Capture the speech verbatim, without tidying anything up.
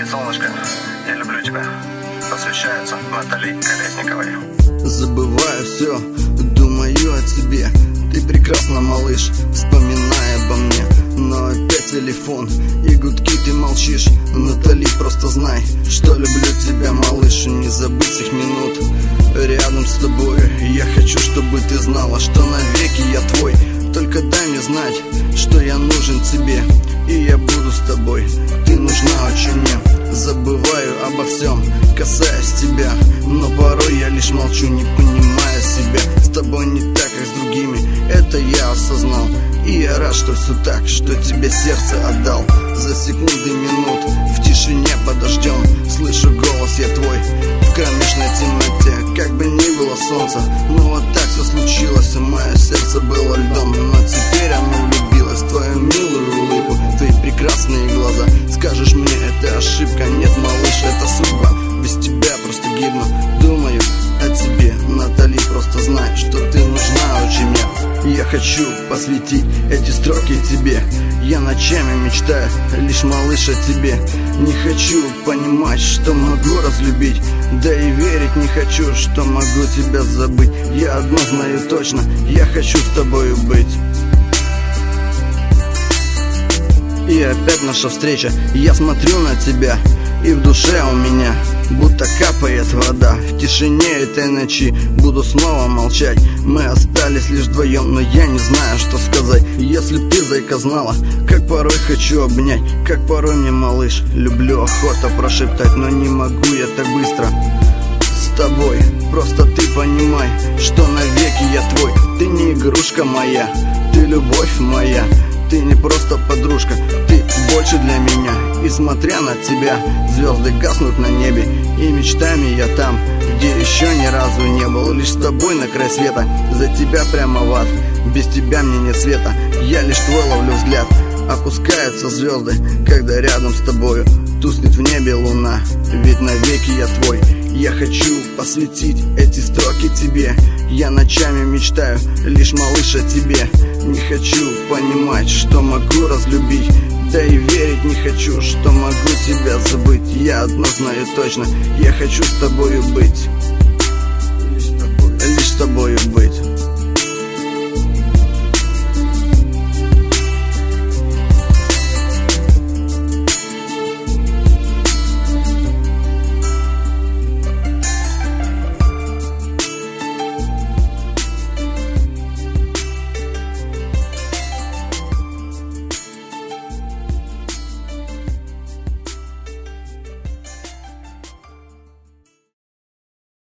Привет, солнышко, я люблю тебя. Посвящается Натали Колесниковой. Забываю все, думаю о тебе. Ты прекрасна, малыш, вспоминая обо мне. Но опять телефон и гудки, ты молчишь. Натали, просто знай, что люблю тебя, малыш. Не забыть их минут рядом с тобой. Я хочу, чтобы ты знала, что навеки я твой. Только дай мне знать, что я нужен тебе, и я буду с тобой. Ты нужна очень мне. Забываю обо всем, касаясь тебя, но порой я лишь молчу, не понимая себя. С тобой не так, как с другими, это я осознал. И я рад, что все так, что тебе сердце отдал. За секунды минут в тишине под дождем слышу голос я твой в кромешной темноте. Как бы ни было солнца, но вот так все случилось. Мое сердце было льдом, но теперь оно влюбилось в твою милую улыбку, в твои прекрасные глаза. Скажешь мне, это ошибка? Нет, малыш, это судьба. Без тебя просто гибну, думаю о тебе. Натали, просто знай, что ты нужна очень мне. Я хочу посвятить эти строки тебе. Я ночами мечтаю лишь, малыш, о тебе. Не хочу понимать, что могу разлюбить, да и верить не хочу, что могу тебя забыть. Я одно знаю точно, я хочу с тобою быть. И опять наша встреча, я смотрю на тебя, и в душе у меня будто капает вода. В тишине этой ночи буду снова молчать. Мы остались лишь вдвоем, но я не знаю, что сказать. Если б ты, зайка, знала, как порой хочу обнять, как порой мне, малыш, люблю, охота прошептать. Но не могу я так быстро с тобой. Просто ты понимай, что навеки я твой. Ты не игрушка моя, ты любовь моя. Ты не просто подружка, ты больше для меня. И смотря на тебя, звезды гаснут на небе, и мечтами я там, где еще ни разу не был. Лишь с тобой на край света, за тебя прямо в ад. Без тебя мне нет света, я лишь твой ловлю взгляд. Опускаются звезды, когда рядом с тобою туснет в небе луна. Ведь навеки я твой. Я хочу посвятить эти строки тебе. Я ночами мечтаю лишь, малыш, о тебе. Не хочу понимать, что могу разлюбить, да и верить не хочу, что могу тебя забыть. Я одно знаю точно, я хочу с тобою быть. Лишь с тобою быть.